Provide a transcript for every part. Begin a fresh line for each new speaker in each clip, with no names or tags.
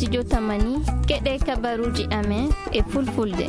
studio Tamani keɗe kabaruji amen e fulfulde.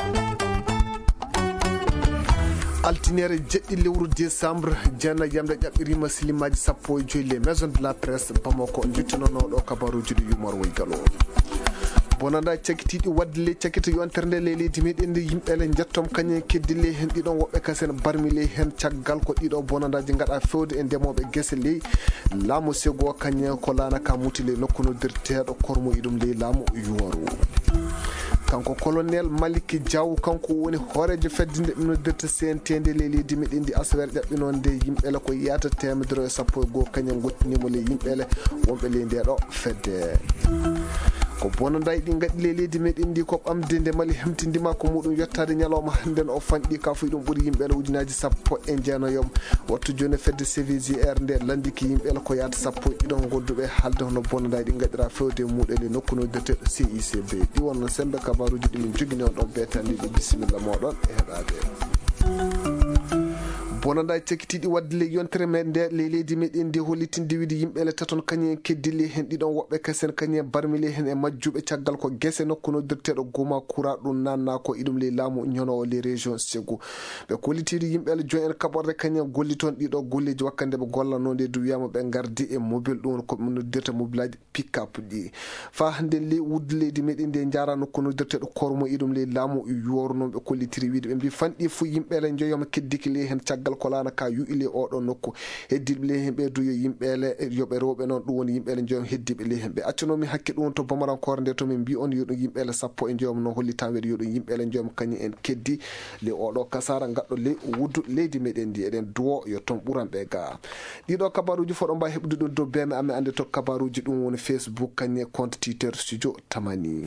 Altinere jeɗɗi lewru décembre jana yamde ƴaɓɓirima silimaji 15 les maisons de la presse Bamako jutinonoɗo kabaruji ɗo yumor woygalo bonanda cakitiɗi wadde le cakita yontere nde leydi meɗen nde yimɓele jettom kañen keddile hen ɗiɗon woɓɓe kasen barmile hen caggal ko ɗiɗo bonandaji gaɗa fewde e ndemoɓe guese ley laamu sego kañen ko lanaka mutile nokku noddirteɗo kormo iɗum ley laamu yuwaru kanko colonel Malik Diaw kanko woni horejo feddinde ɗum noddirta CNTD le leydi meɗen ndi asawere ƴaɓɓinonde yimɓele ko yiyata 111 kañen gottinimo le yimɓele wonɓe le ndeɗo fedde ko bonanday ɗi gaɗi le leydi meɗen ndi ko ɓamde nde mali hemtindima ko muɗum yettade ñalawma hannden o fanɗi ka fu ɗum ɓuuri yimɓele ujunaji 19 wattu joni fedde CVJR nde landiki yimɓele ko yaata 11 godduɓe haalde hono bonanday ɗi gaɗira fewde muɗele nokku noddirteɗo CICB ɗi wonno sembe kabaruji ɗimin jogui on ɗon ɓetandiɗo bisimilla moɗon e heɗade bonanda cekitiɗi wadde le yontere men nde le leydi meɗen ndi hollitinde wiide yimɓele taton kañen keddili hen ɗiɗon woɓɓe kasen kañen barmile hen e majjuɓe caggal ko guese nokku noddirteɗo goma kura ɗum nanna ko iɗum le laamu ñonowo les régions segu ɓe kollitiɗi yimɓele joni en kaɓorde kañen golli toon ɗiɗo golleji wakkande ɓe gollanode du wiyama ɓe gardi e mobile ɗum ko noddirta mobile aji pick-up ɗi fa hande le wudde leydi meɗen ndi jara nokku noddirteɗo kormo iɗum le laamu yoru noon ɓe kollitiri wiide ɓe mbi fanɗi fu yimɓele joyoma keddiki le hen caggal ko lana ka yu'ile oɗo nokku heddiɓe le hemɓe duyo yimɓele yoɓe rewɓe noon ɗum woni yimɓele joom heddiɓe le hemɓe accanomi hakke ɗum to bamarankore nde to min mbi on yoɗum yimɓele 10 joom no hollitan weɗe yoɗum yimɓele joom kañum en keddi le oɗo kasara gaɗɗo le wuddu leydi meɗen ndi eɗen duwo yo toon ɓuranɓe ga ɗiɗo kabaruji foɗo mba heɓde ɗum dow beme amen ande to kabaruji ɗum woni Facebook kañum compte Twitter studio Tamani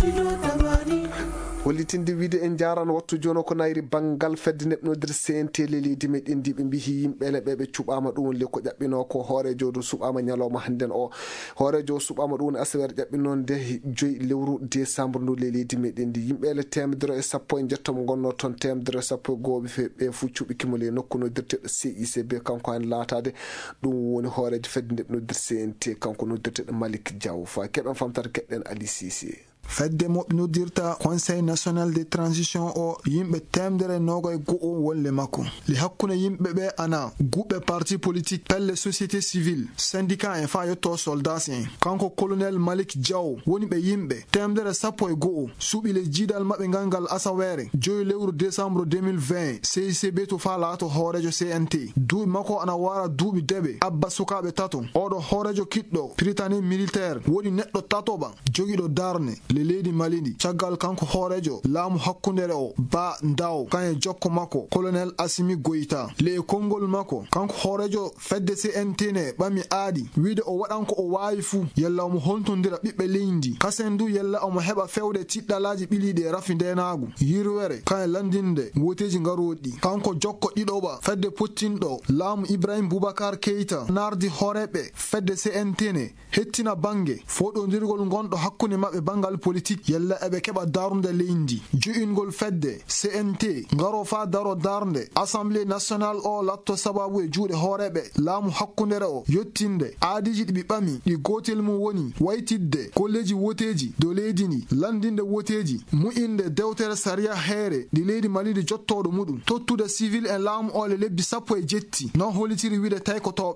hollitinde wiide en jaran wattu joni ko nayri banggal fedde neɓnodir CNT le leydi meɗen ndi ɓe mbihi yimɓele ɓe ɓe cuɓama ɗum le ko ƴaɓɓino ko hoorejo do suɓama ñalawma hannden o hoorejo suɓama ɗum asawere ƴaɓɓinonde 5 lewru décembre ndu le leydi meɗen ndi yimɓele 110 jettom gonno toon 110 ɓe fu cuɓikimo le nokku noddirteɗo CICB kanko hen laatade ɗum woni hoorejo fedde neɓnodir CNT kanko noddirteɗo Malik Diaw fa keɓen famtata keɗɗen Ali Cissé
fedde moɓnodirta conseil national de transition o yimɓe 190 wolle makko li hakkunde yimɓe ɓe ana guɓɓe parti politique pelle société civile syndicat en fa yetto soldats en kanko colonel Malik Diaw woni ɓe yimɓe 111 suuɓi le jiidal maɓɓe ngal asawere 5 lewru décembre 2020 CICB to fa laato hoorejo CNT duuɓi makko ana wara duuɓi deɓe abba sukaɓe tato oɗo hoorejo kiɗɗo prytanée militaire woni neɗɗo tatoɓa jogiɗo darne le leydi malidi caggal kanko hoorejo laamu hakkundere o ba ndaw kanye jokko makko colonel Assimi Goïta le kongol makko kanko hoorejo fedde CNT ne ɓami aadi wiide o waɗan ko o waawi fuu yalla omo hontondira ɓiɓɓe leydi kasen du yalla omo heɓa fewde tiɗɗalaji ɓiliɗi e rafi ndenagu yirwere kanye landinde woteji ngaroɗi kanko jokko ɗiɗoɓa fedde pottinɗo laamu Ibrahim Boubacar Keita nardi hooreɓe fedde CNT ne hettina bange foɗodirgol gonɗo hakkunde maɓɓe bangal politique yalla eɓe keɓa darunde leydi ju'ingol fedde CNT ngaro fa daro darnde assemblée nationale o latto sababu e juuɗe hooreɓe laamu hakkundere o yettinde aadiji ɗi ɓi ɓami ɗi gotel mum woni waytidde kolleji woteji dow leydi ndi landinde woteji mu'inde dewtere saria heere ɗi leydi malidi jottoɗo muɗum tottude civil e laamu ole lebbi 17 non hollitiri wiide taykotoɓe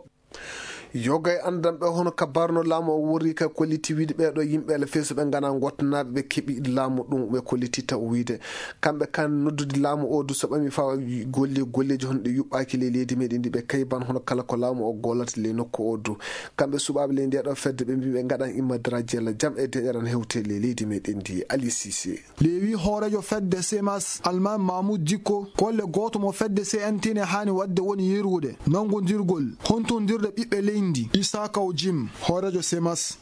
yogay andanɓe hono kabarno laamu o wori ka kolliti wiide ɓeɗo yimɓele feeso ɓe gana gottanaɓe ɓe keeɓi laamu ɗum ɓe kolliti taw wiide kamɓe kan noddude laamu o du so ɓami fa golleji hono ɗe yuɓɓaki le leydi meɗen ndi ɓe kayban hono kala ko laamu o gollata le nokku o du kamɓe suɓaɓe le ndeɗo fedde ɓe mbi ɓe gaɗan immadiraji yalla jaam e deƴaran hewte le leydi meɗen ndi Ali Cissé
lewi hoorejo fedde semas alman Mahmoud Dicko kolle goto mo fedde CNT ne hani wadde woni yerude nangodirgol hontondirde ɓiɓɓe leydi Issa Kaw Jim hoorejo semas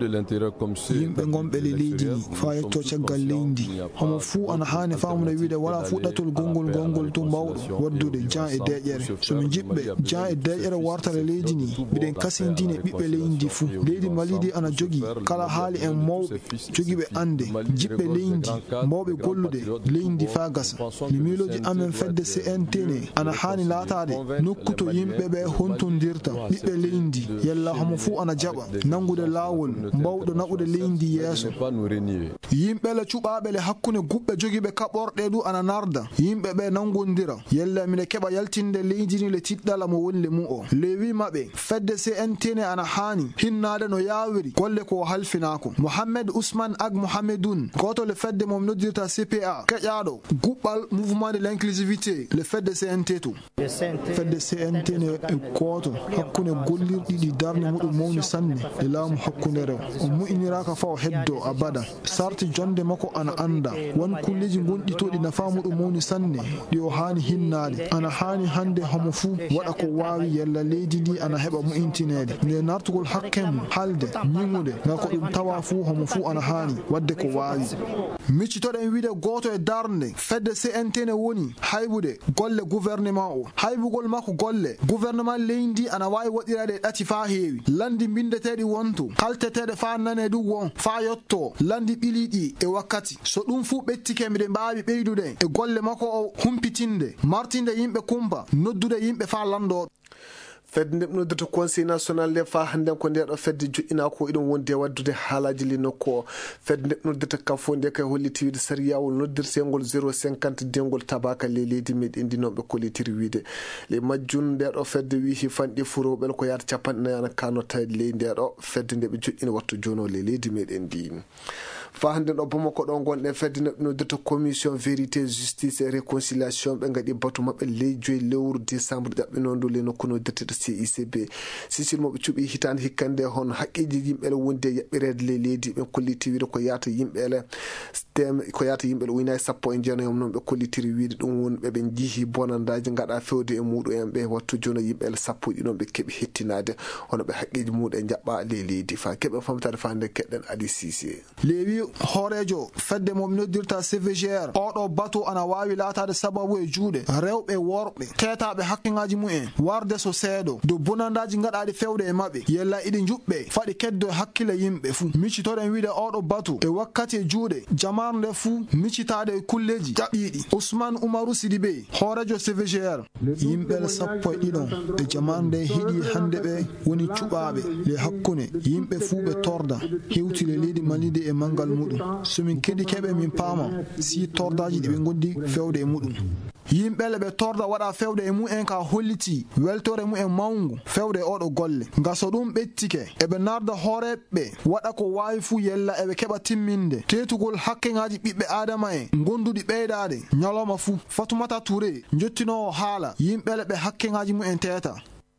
yimɓe gonɓe le leydi ni fa yetto caggal leydi homo fuu ana hani famude wiide wala fuɗɗatol gongol to mbawɗo waddude jan e deƴƴere somi jiɓɓe jan e deƴƴere wartare leydi ni mbiɗen kasindine ɓiɓɓe leydi fuu leydi malidi ana jogi kala haali en mawɓe jogiɓe ande jiɓɓe leydi mbawɓe gollude leydi fa gasa mi miiloji amen fedde CNT ne ana hani laatade nokku to yimɓe ɓe hontondirta ɓiɓɓe leydi yalla homo fuu ana jaɓa nangude laawol lawol mbawɗo naɓude leydi yeeso. Yimɓe le cuɓaɓe le hakkunde guɓɓe jogiɓe kaɓorɗe ɗu ana narda yimɓe ɓe nangondira yelle mine keɓa yaltinde leydi ni le tiɗɗala mo woni le mu o. Le wi maɓe fedde CNT ne ana hani hinnade no yawiri golle ko halfinako. Mohamed Ousmane Ag Mohamedoun goto le fedde mom noddirta CPA keƴaɗo guɓɓal mouvement de l'inclusivité le fedde CNT to. Fedde CNT ne e goto hakkunde gollirɗi ɗi darde muɗum mawni sanne e laamu hakkunde rew o mu'iniraka fa o heddo abada sarti jonde makko ana anda won kulleji gonɗitoɗi nafa muɗum mawni sanne ɗi o hani hinnade ana hani hande homo fuu waɗa ko wawi yella leydi ndi ana heɓa mu'intinede nde nartugol hakke mum halde ñiŋude ngam ko ɗum tawa fuu homo fuu ana hani wadde ko wawi. Miccitoɗen wiide goto e darde fedde CNT ne woni haybude golle gouvernement o. Haybugol makko golle gouvernement leydi ana wawi waɗirade ɗati fa heewi landi bindeteɗi wonto kalteteɗe fa nane ɗum won fa yotto landi ɓiliɗi e wakkati so ɗum fuu ɓettike miɗe mbawi ɓeydude e golle makko o humpitinde martinde yimɓe kumpa noddude yimɓe fa landoɗo.
fedde nde noddirta conseil national nde fa hannde ko ndeɗo fedde joƴƴina ko iɗum wondi e waddude haalaji li nokku o. Fedde nde noddirta kafo nde kay holliti wiide sariyawol noddirtengol 050 dengol tabaka le leydi meɗen ndi noon ɓe kollitiri wiide le majjun ndeɗo fedde wi hifanɗi furowɓel ko yahata capanɗe nayi ana kanottade ley ndeɗo fedde nde ɓe joƴƴini wattu jono le leydi meɗen ndi. Fa hande ɗo Bamako ɗo gonɗen fedde nde noddirta commission vérité justice et réconciliation ɓe gaɗi batu maɓɓe ley 5 lewru décembre ƴaɓɓinondu le nokku noddirteɗo CICB sisil moɓe cuuɓi hitande hikkande hon haqqiji yimɓe ele wondi e yaɓɓirede le leydi ɓe kolliti wiide ko yata yimɓe ele ko yata yimɓe ele ujunaje 19 noon ɓe kollitiri wiide ɗum woni ɓe jiihi bonandaji gaɗa fewde e muɗum ɓe wattu jono yimɓe ele sappo ɗiɗon ɓe keeɓi hettinade hono ɓe haqqiji muɗum jaɓɓa le leydi fa keeɓe famtade fa hande keɗɗen Adi Cissé
lewi horejo fedde mom noddirta CVGR oɗo batu ana wawi latade sababu e juuɗe rewɓe worɓe tetaɓe hakkiŋaji mumen warde so seedo do bonandaji gaɗaɗi fewde e maɓɓe yella iɗi juɓɓe faɗi keddo e hakkille yimɓe fuu miccitoɗen wiide oɗo batu e wakkati e juuɗe jamarde fuu miccitade e kulleji ƴaɓɓiɗi Ousmane Oumarou Sidibé horejo CVGR yimɓe sappo e ɗiɗon e jamarde hiɗi hande ɓe woni cuɓaɓe le hakkunde yimɓe fuu ɓe torda hewti le leydi Malidi e mangal muɗum somin keɗi keɓe min paama si tordaji ɗi ɓe gondi fewde e muɗum yimɓele ɓe torda waɗa fewde e mu'en ka holliti weltore mu'en mawngu fewde e oɗo golle ngaso ɗum ɓettike eɓe narda hooreɓe waɗa ko wawi fuu yella eɓe keɓa timminde tetugol hakkeŋaji ɓiɓɓe adama en gonduɗi ɓeydade ñalawma fuu Fatoumata Touré jottinowo haala yimɓele ɓe hakkeŋaji mu'en teta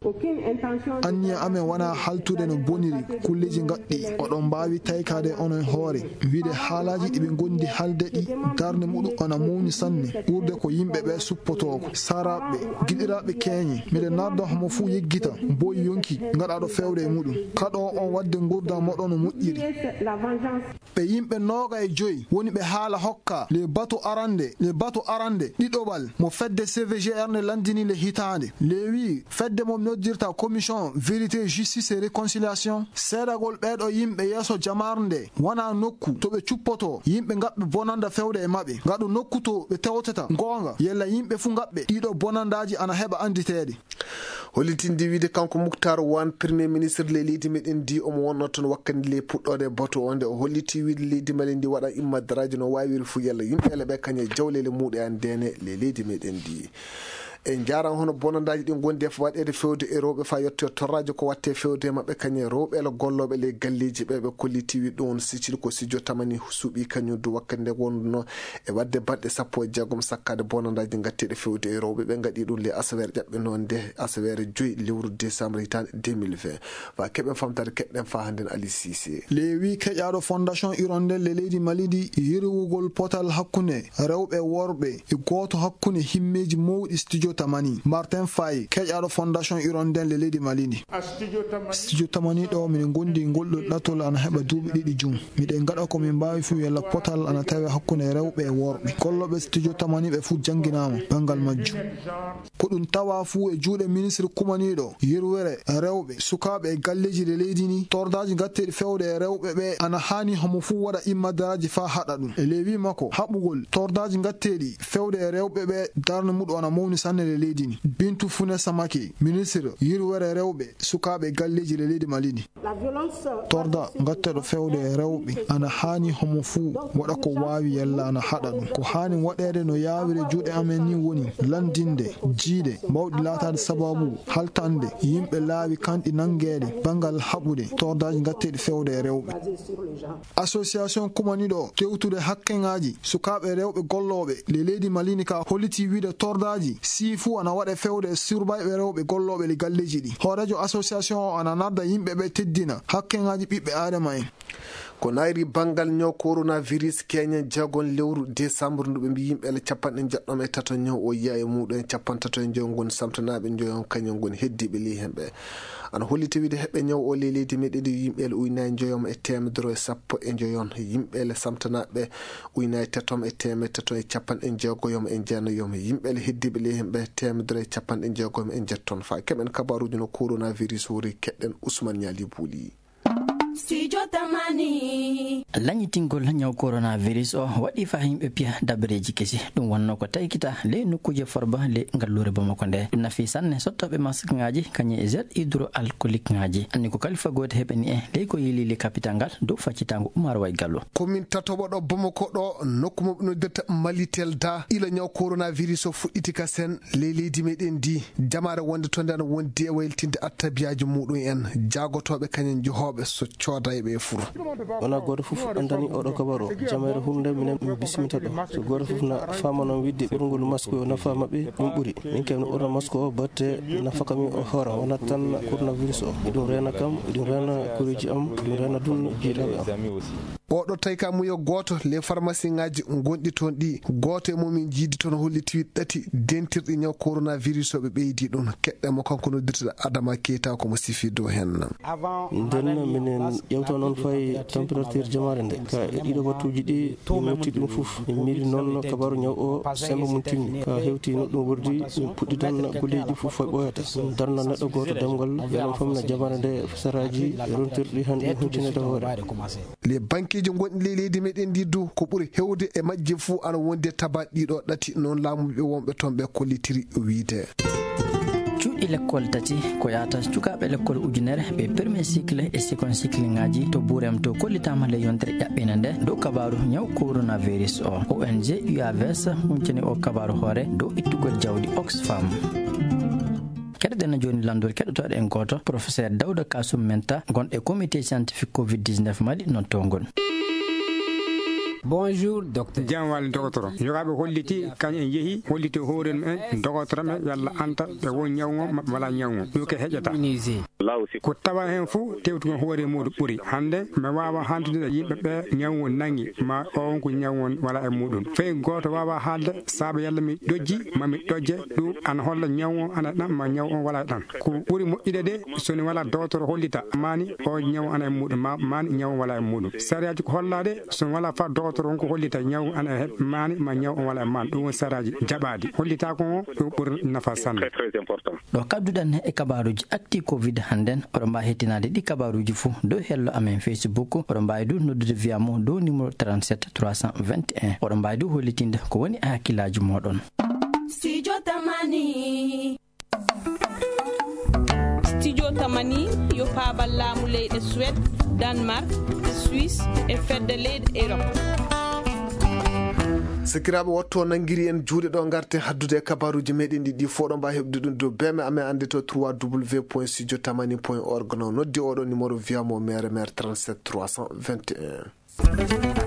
anniya amen wona haltude no boniri kulleji gaɗɗi oɗon mbawi taykade onon hoore wiide haalaji ɗiɓe gondi halde ɗi darde muɗum ana mawni sanne ɓurde ko yimɓeɓe suppotoko saraɓe giɗiraɓe keeñe miɗe narda homo fuu yeggita boyi yonki gaɗaɗo fewde e muɗum kaɗo on wadde gurdam moɗon no moƴƴiri ɓe yimɓe 25 woni ɓe haala hokka le batu arande ɗiɗoɓal mo fedde CVGR ne landini le hitande lewi fedde mom noddirta commission vérité justice et réconciliation seeɗagol ɓeɗo yimɓe yeeso jamarde wona nokku to ɓe cuppoto yimɓe gaɓɓe bonanda fewde e maɓɓe gaɗo nokku to ɓe tewteta gonga yella yimɓe fu gaɓɓe ɗiɗo bonandaji ana heɓa anditede
hollitinde wiide kanko Moukhtar Wane premier ministre le leydi meɗen ndi omo wonno toon wakkandi le puɗɗode batu onde o holliti wiide leydi mali ndi waɗa immadaraji no wawiri fu yalla yimɓele ɓe kañe jawlele muɗum e ndene le leydi meɗen ndi en jaran hono bonandaji ɗi gondi e waɗede fewde e rewɓe fa yetto torraji ko watte fewde maɓɓe kañe rewɓe ele golloɓe le galleji ɓe kolliti wi ɗum sicil ko sidio tamani suuɓi kañum du wakkati nde wonno e wadde balɗe 16 sakkade bonandaji gatteɗe fewde e rewɓe ɓe gaɗi ɗum le asawere ƴaɓɓe noon nde asawere 5 lewru décembre hitande 2020 fa keɓen famtade keɗɗen fa handen Ali Cissé
lewi keƴaɗo fondation hirondel le leydi Malidi yirwugol potal hakkunde rewɓe worɓe e goto hakkunde himmeji mawɗi studio tamani Martin Faye keƴaɗo fondation hirondel le leydi Malidi studio tamani ɗo min gondi golɗo ɗatol ana heɓa duuɓi ɗiɗi jum miɗen gaɗa ko min mbawi fu yalla potal ana tawe hakkunde rewɓe e worɓe golloɓe studio tamani ɓe fu jangguinama bangal majjum ko ɗum tawa fu e juuɗe ministre kumaniɗo yirwere rewɓe sukaɓe e galleji le leydi ni tordaji gatteɗi fewde e rewɓe ɓe ana hani homo fu waɗa immadaraji fa haɗa ɗum e lewi makko haɓugol tordaji gatteɗi fewde e rewɓe ɓe darde muɗum ana mawni sanne le leydi ni. Bintou Fune Samake, ministre yirwere rewɓe sukaɓe galleji le leydi Mali ni. Torda gatteɗo fewde rewɓe ana hani homo fuu waɗa ko wawi yalla ana haɗa ɗum. Ko hani waɗede no yawire juuɗe amen ni woni landinde jiiɗe mbawɗi latade sababu haltande yimɓe laawi kanɗi nanguede bangal haɓude tordaji gatteɗi fewde rewɓe. Association kumaniɗo tewtude hakkeŋaji sukaɓe rewɓe golloɓe le leydi Mali ni ka holliti wiide tordaji si fuu ana waɗe fewde surbayɓe rewɓe golloɓe le galleji ɗi. Horejo association o ana nadda yimɓeɓe teddina hakkeŋaji ɓiɓɓe adama en.
ko nayri bangal ñaw coronavirus Kenya jagon lewru décembre ndu ɓe mbi yimɓe capanɗe jeɗɗom e tato ñaw o yiya e muɗum capantato e joyi gon samtanaɓe joyon kañum gon heddiɓe li hemɓe ana holliti wiide heɓɓe ñaw o le leydi meɗen yimɓe ujunnaje joyom e temedere e sappo e joyon yimɓe samtanaɓe ujunnaje tetom e temedere teton e capanɗe jeegoyom e jeenayom yimɓe heddiɓe li hemɓe temedere e capanɗe jeegoyom e jetton fa keɓen kabaruji no coronavirus wori keɗɗen Ousmane Niali Bouli.
Studio Tamani lañitingol ñaw coronavirus o waɗi fa himɓe piya dabreji kesi ɗum wonno ko taykita le nokkuje forba le ngallure Bamako nde ɗum nafi sanne sottoɓe masque ngaji kañe e gel hydroalcoolique ngaji anni ko kalifa goto heɓeni en ley ko yilili capital ngal dow faccitango Oumar Way Gallo
commune tatoɓo ɗo Bamako ɗo nokku mo noddirta Malitel da ila ñaw coronavirus o fuɗɗiti ka sen ley leydi meɗen di jamare wonde to nde ana wondi e wayltinde attabiyaji muɗum en jagotoɓe kañen jehoɓe so coodayɓe furu
wona goto fof andani oɗo kabaro jamare hunde minen ɗum bisimita ɗo so goto fof na famanon widde ɓurgol masque o nafa mabɓe ɗum ɓuuri min kam no ɓurna masque o batte nafakami o hoore wona tan coronavirus o ɗum rena kam ɗum rena koreji am ɗum rena dun jiilaɓe am
oɗo tawi ka muyo goto les pharmacie ngaji gonɗi toon ɗi goto e momin jiidi toon holliti ɗati dentirɗi ñaw coronavirus o ɓe ɓeydi ɗum keɗɗemo kanko noddirta Adama Keita komo sifi dow hen
nden minen ƴewta noon fayi température jamare nde ka ɗiɗo wattuji ɗi min metti ɗum fof min miili noon kabaru ñaw o sembo mum timmi ka hewti no ɗum wordi min puɗɗi tan golleji fof foye ɓoyata min darna neɗɗo goto demgal yalam famna jamare nde saraji rontirɗi han ɗi hutinede hoore
les banqueji gonɗi ley leydi meɗen ndi du ko ɓuuri hewde e majje fuu ana wonde tabaɗ ɗiɗo ɗati noon laamuɓe wonɓe toon ɓe kollitiri wiide
cuuɗi l'école tati ko yata cukaɓe l'école ujunere ɓe premier cycle e second cycle ngaji to ɓuurem to kollitama le yontere ƴaɓɓina nde dow kabaru ñaw coronavirus o ONG UAVS huncani o kabaru hoore dow ittugol jawdi Oxfam keɗoɗen joni landol keɗotoɗe en goto professeur Dawda Kasum Menta gonɗe comité scientifique COVID-19 Mali non tongol.
Bonjour docteur Jamwal docteur yogaɓe holliti kañ en yeehi holliti horen en docteur me yalla anta ɓe won ñawgo wala ñawgo ɗum ke heƴata ko tawa hen fou tewtugo hoore muɗum ɓuuri hande mi wawa hantude yimɓe ɓe ñawgo nangi ma on ko ñawgo wala e muɗum fey goto wawa haalde saabu yalla mi dojji mami dojje ɗum ana holla ñawgo ana ɗan ma ñaw on wala ɗan ko ɓuuri moƴƴude de soni wala docteur hollita mani o ñaw ana e muɗum mani ñaw wala e muɗum sariyaji ko hollade son wala fa docteur on ko hollita ñaw ana e mani ma ñaw on wala e man ɗum won saraji jaɓadi hollita ko o ɗum ɓuuri nafa sanne
ɗo kadduɗen e kabaruji acti covid hannden oɗo mbawi hettinade ɗi kabaruji fou dow hello amen Facebook oɗo mbawi du noddude via mo dow numéro 37 321 oɗo mbawi du hollitinde ko woni e hakkillaji moɗon.
Studio Tamani Studio Tamani yo paabal laamu leyɗe Suède Danemark Suisse e fedde leyɗe Europe
sikiraɓe wotto nangiri en juuɗe ɗo garte haddude kabaruji meɗen ɗiɗi foɗo mba heɓde ɗum dow beme amen ande to www.studiotamani.org no noddi oɗo numéro via mo mere 37 321